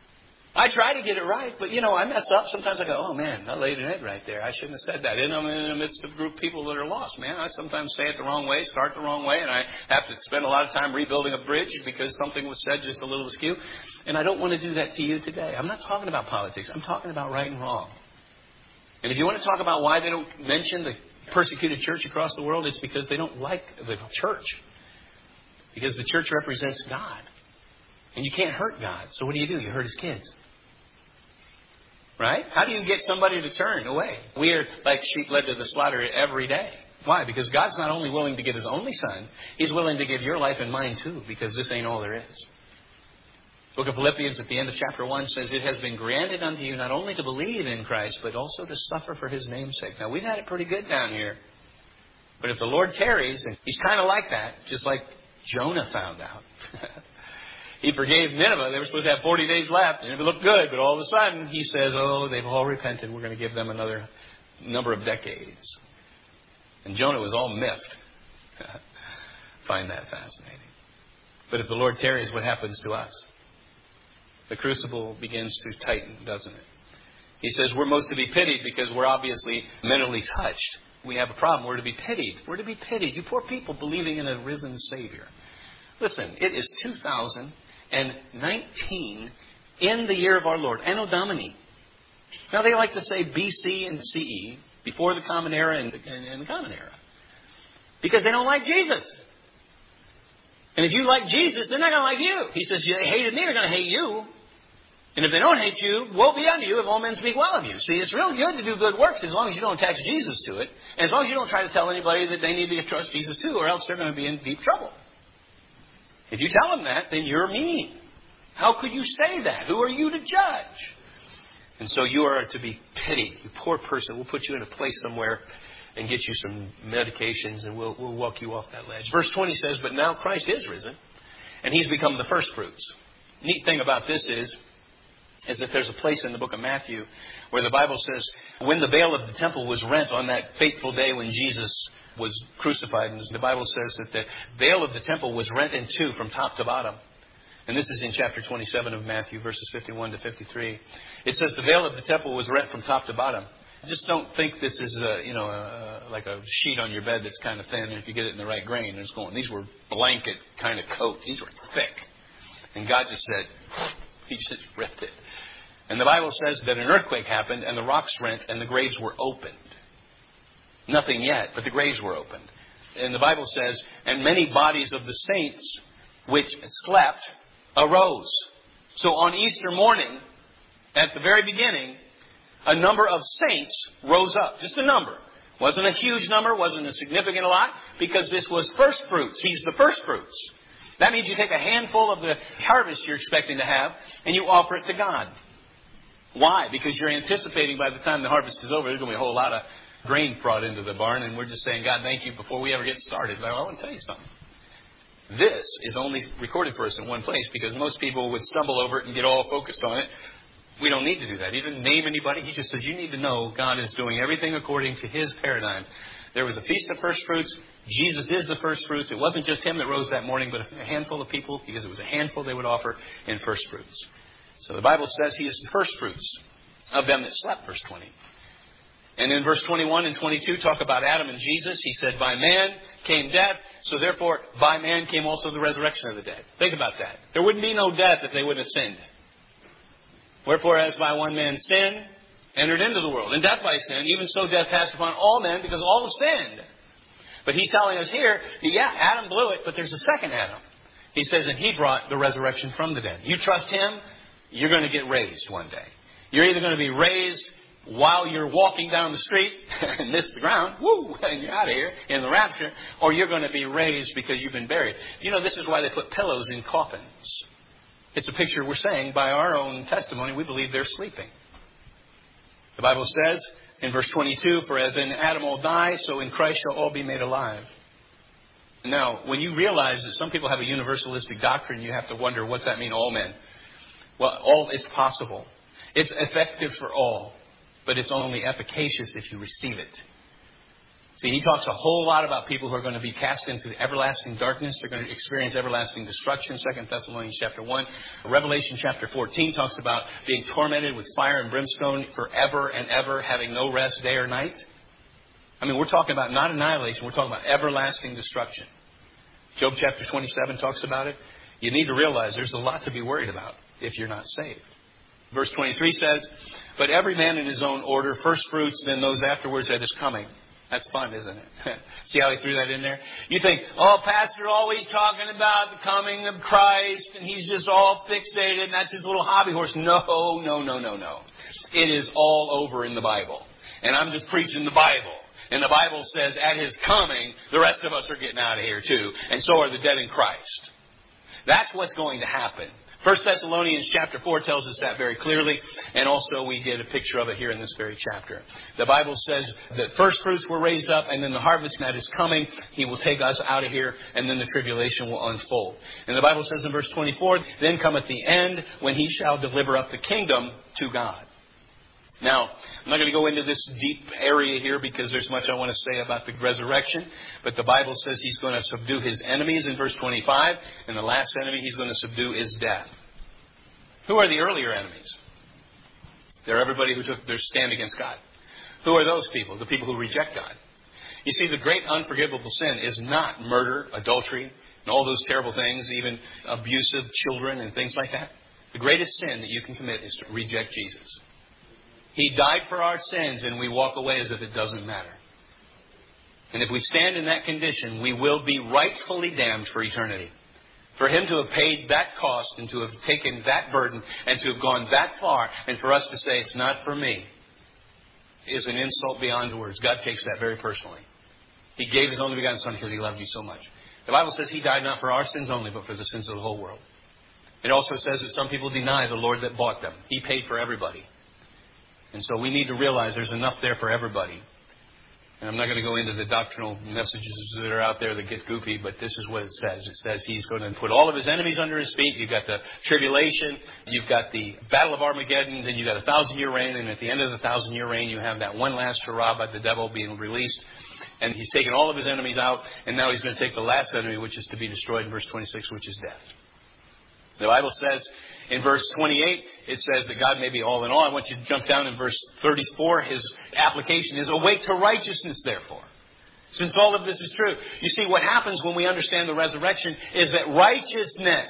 I try to get it right, but, you know, I mess up. Sometimes I go, oh, man, I laid an egg right there. I shouldn't have said that. And I'm in the midst of a group of people that are lost, man. I sometimes say it the wrong way, start the wrong way, and I have to spend a lot of time rebuilding a bridge because something was said just a little askew. And I don't want to do that to you today. I'm not talking about politics. I'm talking about right and wrong. And if you want to talk about why they don't mention the persecuted church across the world, it's because they don't like the church. Because the church represents God. And you can't hurt God. So what do you do? You hurt His kids. Right? How do you get somebody to turn away? We are like sheep led to the slaughter every day. Why? Because God's not only willing to give His only Son, He's willing to give your life and mine too, because this ain't all there is. Book of Philippians at the end of chapter one says, it has been granted unto you not only to believe in Christ, but also to suffer for His name's sake. Now, we've had it pretty good down here. But if the Lord tarries, and He's kind of like that, just like Jonah found out. He forgave Nineveh. They were supposed to have forty days left, and it looked good. But all of a sudden, He says, oh, they've all repented. We're going to give them another number of decades. And Jonah was all miffed. Find that fascinating. But if the Lord tarries, what happens to us? The crucible begins to tighten, doesn't it? He says we're most to be pitied because we're obviously mentally touched. We have a problem. We're to be pitied. We're to be pitied. You poor people believing in a risen Savior. Listen, it is two thousand nineteen in the year of our Lord, Anno Domini. Now, they like to say B C and C E, before the Common Era and the, and, and the Common Era, because they don't like Jesus. And if you like Jesus, they're not going to like you. He says, you hated me, they're going to hate you. And if they don't hate you, woe be unto you if all men speak well of you. See, it's real good to do good works as long as you don't attach Jesus to it. And as long as you don't try to tell anybody that they need to trust Jesus too, or else they're going to be in deep trouble. If you tell them that, then you're mean. How could you say that? Who are you to judge? And so you are to be pitied. You poor person. We'll put you in a place somewhere and get you some medications, and we'll, we'll walk you off that ledge. Verse twenty says, but now Christ is risen, and He's become the first fruits. Neat thing about this is, is that there's a place in the book of Matthew where the Bible says, when the veil of the temple was rent on that fateful day when Jesus was crucified, and the Bible says that the veil of the temple was rent in two from top to bottom. And this is in chapter twenty-seven of Matthew, verses fifty-one to fifty-three. It says the veil of the temple was rent from top to bottom. Just don't think this is a, you know, a, like a sheet on your bed that's kind of thin, and if you get it in the right grain, it's going. These were blanket kind of coats. These were thick. And God just said, He just ripped it. And the Bible says that an earthquake happened, and the rocks rent, and the graves were opened. Nothing yet, but the graves were opened. And the Bible says, and many bodies of the saints which slept arose. So on Easter morning, at the very beginning, a number of saints rose up. Just a number. Wasn't a huge number, wasn't a significant a lot, because this was first fruits. He's the first fruits. That means you take a handful of the harvest you're expecting to have, and you offer it to God. Why? Because you're anticipating by the time the harvest is over, there's going to be a whole lot of grain brought into the barn, and we're just saying, God, thank you, before we ever get started. But I want to tell you something. This is only recorded for us in one place, because most people would stumble over it and get all focused on it. We don't need to do that. He didn't name anybody. He just says, you need to know God is doing everything according to His paradigm. There was a feast of first fruits. Jesus is the first fruits. It wasn't just Him that rose that morning, but a handful of people, because it was a handful they would offer in first fruits. So the Bible says He is the first fruits of them that slept, verse twenty. And in verse twenty-one and twenty-two, talk about Adam and Jesus. He said, by man came death, so therefore by man came also the resurrection of the dead. Think about that. There wouldn't be no death if they wouldn't have sinned. Wherefore, as by one man sin entered into the world, and death by sin, even so death passed upon all men, because all have sinned. But He's telling us here, yeah, Adam blew it, but there's a second Adam. He says, and He brought the resurrection from the dead. You trust Him, you're going to get raised one day. You're either going to be raised while you're walking down the street and miss the ground, woo, and you're out of here in the rapture, or you're going to be raised because you've been buried. You know, this is why they put pillows in coffins. It's a picture we're saying by our own testimony. We believe they're sleeping. The Bible says in verse twenty-two, for as in Adam all die, so in Christ shall all be made alive. Now, when you realize that some people have a universalistic doctrine, you have to wonder, what's that mean, all men? Well, all is possible. It's effective for all, but it's only efficacious if you receive it. See, he talks a whole lot about people who are going to be cast into everlasting darkness. They're going to experience everlasting destruction. Second Thessalonians chapter one. Revelation chapter fourteen talks about being tormented with fire and brimstone forever and ever, having no rest day or night. I mean, we're talking about not annihilation. We're talking about everlasting destruction. Job chapter twenty-seven talks about it. You need to realize there's a lot to be worried about if you're not saved. Verse twenty-three says, but every man in his own order, first fruits, then those afterwards that is coming. That's fun, isn't it? See how he threw that in there? You think, oh, Pastor always talking about the coming of Christ, and he's just all fixated, and that's his little hobby horse. No, no, no, no, no. It is all over in the Bible. And I'm just preaching the Bible. And the Bible says at His coming, the rest of us are getting out of here too. And so are the dead in Christ. That's what's going to happen. First Thessalonians chapter four tells us that very clearly, and also we get a picture of it here in this very chapter. The Bible says that first fruits were raised up, and then the harvest that is coming, He will take us out of here, and then the tribulation will unfold. And the Bible says in verse twenty-four, then cometh the end, when He shall deliver up the kingdom to God. Now, I'm not going to go into this deep area here because there's much I want to say about the resurrection. But the Bible says He's going to subdue His enemies in verse twenty-five. And the last enemy He's going to subdue is death. Who are the earlier enemies? They're everybody who took their stand against God. Who are those people? The people who reject God. You see, the great unforgivable sin is not murder, adultery, and all those terrible things, even abusive children and things like that. The greatest sin that you can commit is to reject Jesus. He died for our sins, and we walk away as if it doesn't matter. And if we stand in that condition, we will be rightfully damned for eternity. For Him to have paid that cost and to have taken that burden and to have gone that far, and for us to say it's not for me, is an insult beyond words. God takes that very personally. He gave His only begotten Son because He loved you so much. The Bible says He died not for our sins only, but for the sins of the whole world. It also says that some people deny the Lord that bought them. He paid for everybody. And so we need to realize there's enough there for everybody. And I'm not going to go into the doctrinal messages that are out there that get goofy, but this is what it says. It says He's going to put all of His enemies under His feet. You've got the tribulation. You've got the battle of Armageddon. Then you've got a thousand-year reign. And at the end of the thousand-year reign, you have that one last hurrah by the devil being released. And He's taken all of His enemies out. And now He's going to take the last enemy, which is to be destroyed in verse twenty-six, which is death. The Bible says in verse twenty-eight, it says that God may be all in all. I want you to jump down in verse thirty-four. His application is, awake to righteousness, therefore. Since all of this is true. You see, what happens when we understand the resurrection is that righteousness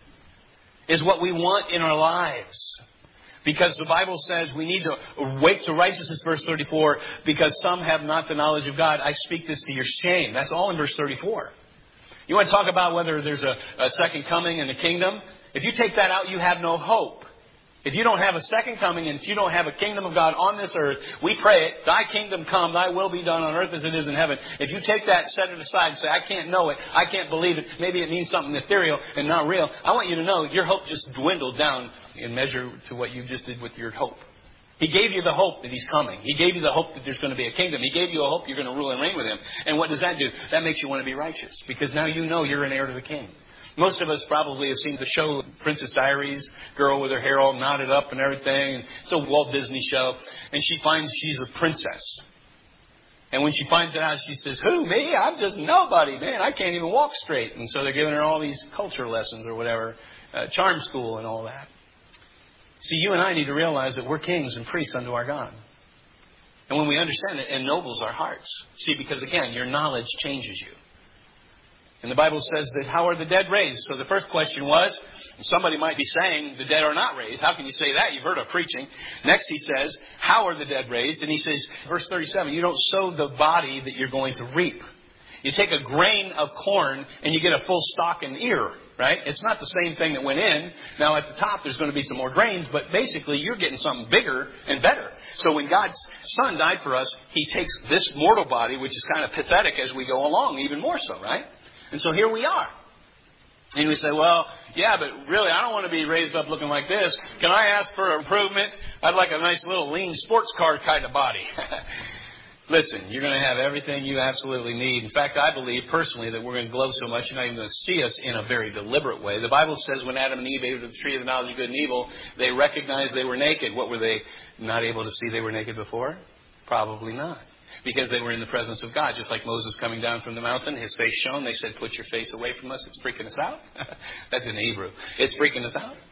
is what we want in our lives. Because the Bible says we need to awake to righteousness, verse thirty-four, because some have not the knowledge of God. I speak this to your shame. That's all in verse thirty-four. You want to talk about whether there's a, a second coming in the kingdom? If you take that out, you have no hope. If you don't have a second coming and if you don't have a kingdom of God on this earth, we pray it, thy kingdom come, thy will be done on earth as it is in heaven. If you take that, set it aside and say, I can't know it, I can't believe it, maybe it means something ethereal and not real, I want you to know your hope just dwindled down in measure to what you just did with your hope. He gave you the hope that He's coming. He gave you the hope that there's going to be a kingdom. He gave you a hope you're going to rule and reign with Him. And what does that do? That makes you want to be righteous. Because now you know you're an heir to the King. Most of us probably have seen the show Princess Diaries, girl with her hair all knotted up and everything. It's a Walt Disney show. And she finds she's a princess. And when she finds it out, she says, who, me? I'm just nobody, man. I can't even walk straight. And so they're giving her all these culture lessons or whatever, uh, charm school and all that. See, you and I need to realize that we're kings and priests unto our God. And when we understand it, it ennobles our hearts. See, because again, your knowledge changes you. And the Bible says that how are the dead raised? So the first question was, somebody might be saying the dead are not raised. How can you say that? You've heard of preaching. Next he says, how are the dead raised? And he says, verse thirty-seven, you don't sow the body that you're going to reap. You take a grain of corn and you get a full stalk and ear, right? It's not the same thing that went in. Now at the top there's going to be some more grains, but basically you're getting something bigger and better. So when God's Son died for us, He takes this mortal body, which is kind of pathetic as we go along, even more so, right? And so here we are. And we say, well, yeah, but really I don't want to be raised up looking like this. Can I ask for improvement? I'd like a nice little lean sports car kind of body. Listen, you're going to have everything you absolutely need. In fact, I believe personally that we're going to glow so much you're not even going to see us in a very deliberate way. The Bible says when Adam and Eve ate of the tree of the knowledge of good and evil, they recognized they were naked. What were they not able to see they were naked before? Probably not. Because they were in the presence of God. Just like Moses coming down from the mountain, his face shone. They said, put your face away from us. It's freaking us out. That's in Hebrew. It's freaking us out.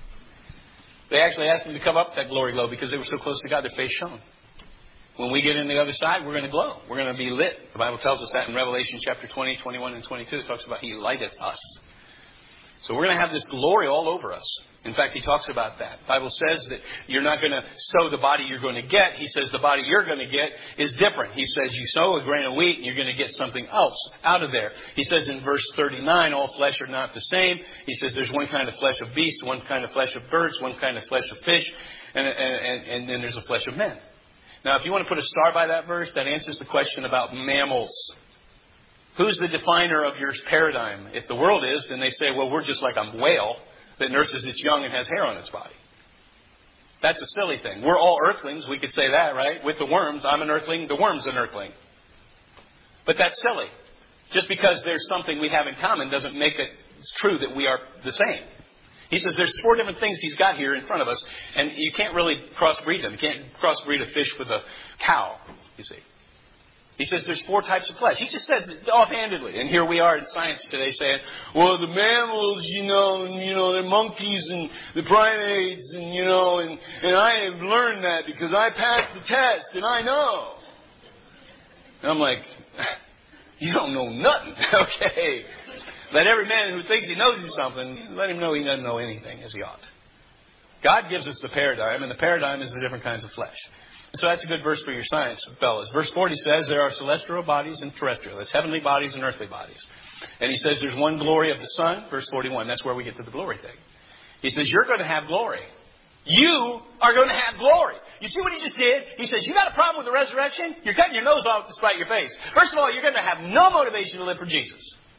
They actually asked him to come up that glory glow because they were so close to God, their face shone. When we get in the other side, we're going to glow. We're going to be lit. The Bible tells us that in Revelation chapter twenty, twenty-one, and twenty-two. It talks about He lighteth us. So we're going to have this glory all over us. In fact, He talks about that. The Bible says that you're not going to sow the body you're going to get. He says the body you're going to get is different. He says you sow a grain of wheat and you're going to get something else out of there. He says in verse thirty-nine, all flesh are not the same. He says there's one kind of flesh of beasts, one kind of flesh of birds, one kind of flesh of fish, and, and, and, and then there's a flesh of men. Now, if you want to put a star by that verse, that answers the question about mammals. Who's the definer of your paradigm? If the world is, then they say, well, we're just like a whale. that nurses its young and has hair on its body. That's a silly thing. We're all earthlings. We could say that, right? With the worms, I'm an earthling. The worm's an earthling. But that's silly. Just because there's something we have in common doesn't make it true that we are the same. He says there's four different things he's got here in front of us, and you can't really crossbreed them. You can't crossbreed a fish with a cow, you see. He says there's four types of flesh. He just says it offhandedly. And here we are in science today saying, well, the mammals, you know, and, you know, the monkeys and the primates, and, you know, and, and I have learned that because I passed the test, and I know. And I'm like, you don't know nothing, okay? Let every man who thinks he knows you something, let him know he doesn't know anything as he ought. God gives us the paradigm, and the paradigm is the different kinds of flesh. So that's a good verse for your science, fellas. Verse forty says there are celestial bodies and terrestrial. That's heavenly bodies and earthly bodies. And he says there's one glory of the sun. Verse forty-one, that's where we get to the glory thing. He says you're going to have glory. You are going to have glory. You see what he just did? He says, you got a problem with the resurrection? You're cutting your nose off to spite your face. First of all, you're going to have no motivation to live for Jesus.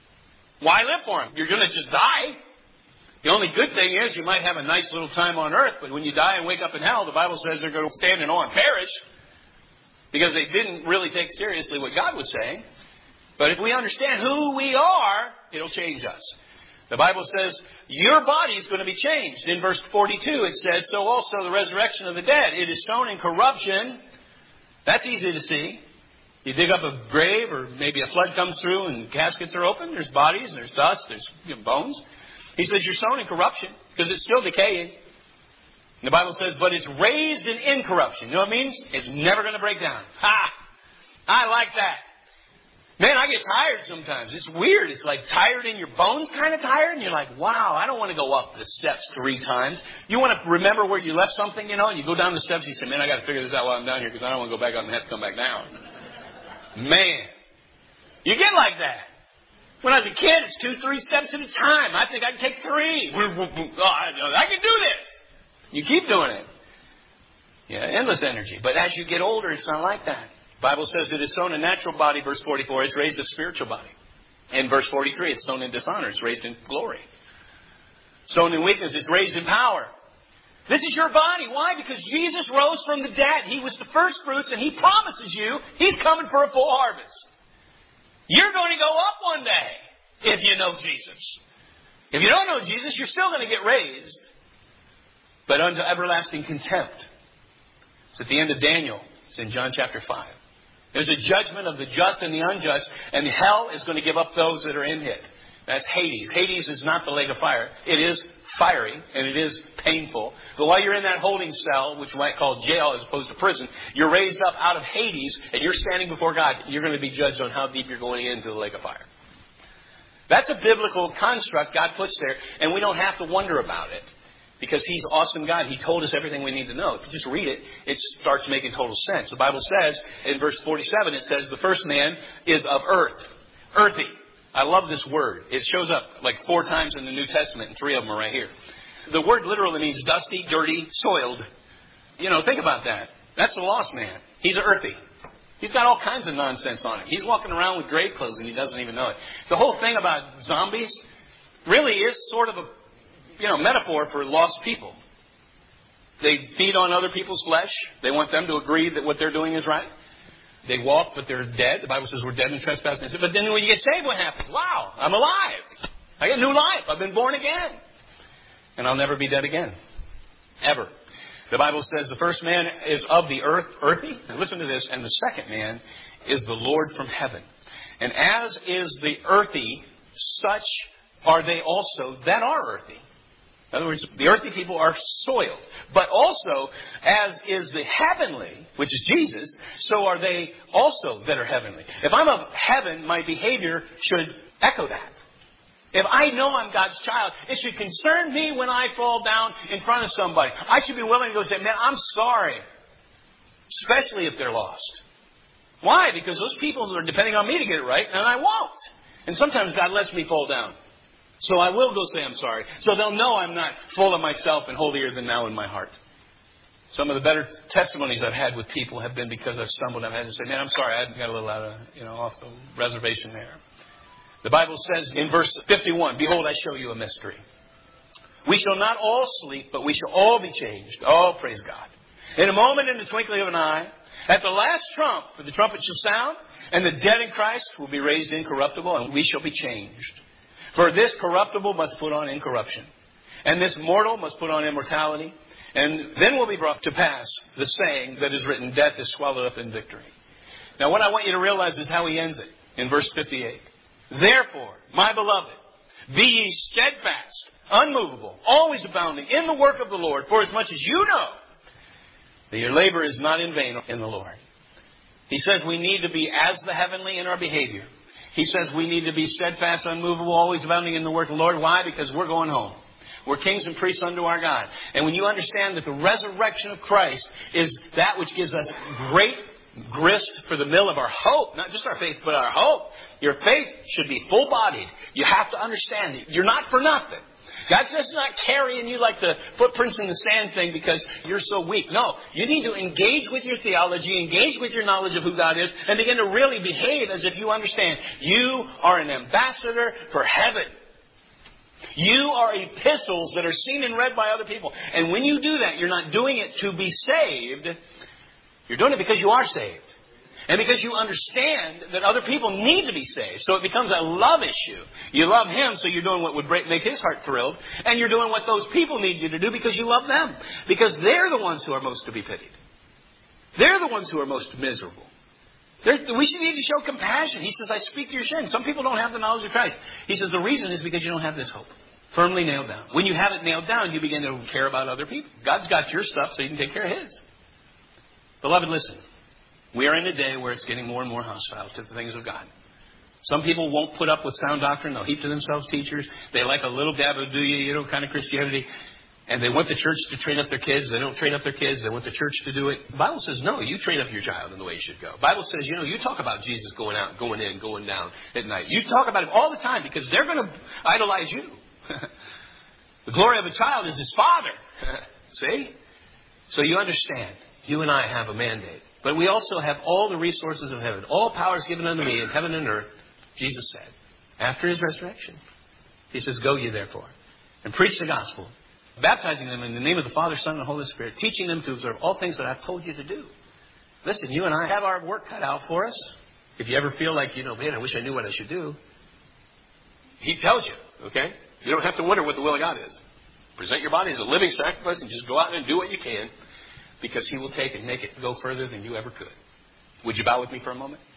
Why live for him? You're going to just die. The only good thing is you might have a nice little time on earth, but when you die and wake up in hell, the Bible says they're going to stand in awe and perish because they didn't really take seriously what God was saying. But if we understand who we are, it'll change us. The Bible says your body is going to be changed. In verse forty-two it says, so also the resurrection of the dead. It is sown in corruption. That's easy to see. You dig up a grave or maybe a flood comes through and caskets are open. There's bodies, there's dust, there's you know, bones. He says you're sown in corruption because it's still decaying. And the Bible says, but it's raised in incorruption. You know what it means? It's never going to break down. Ha! I like that. Man, I get tired sometimes. It's weird. It's like tired in your bones, kind of tired. And you're like, wow, I don't want to go up the steps three times. You want to remember where you left something, you know, and you go down the steps and you say, man, I got to figure this out while I'm down here because I don't want to go back up and have to come back down. Man, you get like that. When I was a kid, it's two, three steps at a time. I think I can take three. Oh, I can do this. You keep doing it. Yeah, endless energy. But as you get older, it's not like that. The Bible says it is sown a natural body, verse forty-four. It's raised a spiritual body. In verse forty-three, it's sown in dishonor. It's raised in glory. Sown in weakness, it's raised in power. This is your body. Why? Because Jesus rose from the dead. He was the first fruits, and he promises you he's coming for a full harvest. You're going to go up one day if you know Jesus. If you don't know Jesus, you're still going to get raised, but unto everlasting contempt. It's at the end of Daniel. It's in John chapter five. There's a judgment of the just and the unjust, and hell is going to give up those that are in it. That's Hades. Hades is not the lake of fire. It is fiery, and it is painful. But while you're in that holding cell, which we might call jail as opposed to prison, you're raised up out of Hades, and you're standing before God. You're going to be judged on how deep you're going into the lake of fire. That's a biblical construct God puts there, and we don't have to wonder about it. Because he's awesome God. He told us everything we need to know. If you just read it, it starts making total sense. The Bible says, in verse forty-seven, it says, the first man is of earth. Earthy. I love this word. It shows up like four times in the New Testament, and three of them are right here. The word literally means dusty, dirty, soiled. You know, think about that. That's the lost man. He's earthy. He's got all kinds of nonsense on him. He's walking around with grave clothes, and he doesn't even know it. The whole thing about zombies really is sort of a You know, metaphor for lost people. They feed on other people's flesh. They want them to agree that what they're doing is right. They walk, but they're dead. The Bible says we're dead in trespass. But then when you get saved, what happens? Wow, I'm alive. I got new life. I've been born again. And I'll never be dead again. Ever. The Bible says the first man is of the earth, earthy. Now listen to this. And the second man is the Lord from heaven. And as is the earthy, such are they also that are earthy. In other words, the earthly people are soiled. But also, as is the heavenly, which is Jesus, so are they also that are heavenly. If I'm of heaven, my behavior should echo that. If I know I'm God's child, it should concern me when I fall down in front of somebody. I should be willing to go say, man, I'm sorry. Especially if they're lost. Why? Because those people are depending on me to get it right, and I won't. And sometimes God lets me fall down. So I will go say I'm sorry. So they'll know I'm not full of myself and holier than thou in my heart. Some of the better testimonies I've had with people have been because I've stumbled. I've had to say, man, I'm sorry. I got a little out of, you know, off the reservation there. The Bible says in verse fifty-one, behold, I show you a mystery. We shall not all sleep, but we shall all be changed. Oh, praise God. In a moment, in the twinkling of an eye, at the last trump, for the trumpet shall sound, and the dead in Christ will be raised incorruptible, and we shall be changed. For this corruptible must put on incorruption, and this mortal must put on immortality, and then will be brought to pass the saying that is written, death is swallowed up in victory. Now, what I want you to realize is how he ends it in verse fifty-eight. Therefore, my beloved, be ye steadfast, unmovable, always abounding in the work of the Lord, for as much as you know that your labor is not in vain in the Lord. He says we need to be as the heavenly in our behavior. He says we need to be steadfast, unmovable, always abounding in the work of the Lord. Why? Because we're going home. We're kings and priests unto our God. And when you understand that the resurrection of Christ is that which gives us great grist for the mill of our hope, not just our faith, but our hope. Your faith should be full-bodied. You have to understand it. You're not for nothing. God's just not carrying you like the footprints in the sand thing because you're so weak. No, you need to engage with your theology, engage with your knowledge of who God is, and begin to really behave as if you understand. You are an ambassador for heaven. You are epistles that are seen and read by other people. And when you do that, you're not doing it to be saved. You're doing it because you are saved. And because you understand that other people need to be saved. So it becomes a love issue. You love Him, so you're doing what would break, make His heart thrilled. And you're doing what those people need you to do because you love them. Because they're the ones who are most to be pitied. They're the ones who are most miserable. They're, we should need to show compassion. He says, I speak to your shame. Some people don't have the knowledge of Christ. He says, the reason is because you don't have this hope firmly nailed down. When you have it nailed down, you begin to care about other people. God's got your stuff so you can take care of His. Beloved, listen. We are in a day where it's getting more and more hostile to the things of God. Some people won't put up with sound doctrine. They'll heap to themselves teachers. They like a little dab of do you, you know, kind of Christianity. And they want the church to train up their kids. They don't train up their kids. They want the church to do it. The Bible says, no, you train up your child in the way he should go. The Bible says, you know, you talk about Jesus going out, going in, going down at night. You talk about him all the time because they're going to idolize you. The glory of a child is his father. See? So you understand. You and I have a mandate. But we also have all the resources of heaven. All power is given unto me in heaven and earth, Jesus said, after His resurrection. He says, go ye therefore and preach the gospel, baptizing them in the name of the Father, Son, and Holy Spirit, teaching them to observe all things that I've told you to do. Listen, you and I have our work cut out for us. If you ever feel like, you know, man, I wish I knew what I should do. He tells you, okay? You don't have to wonder what the will of God is. Present your body as a living sacrifice and just go out and do what you can. Because He will take and make it go further than you ever could. Would you bow with me for a moment?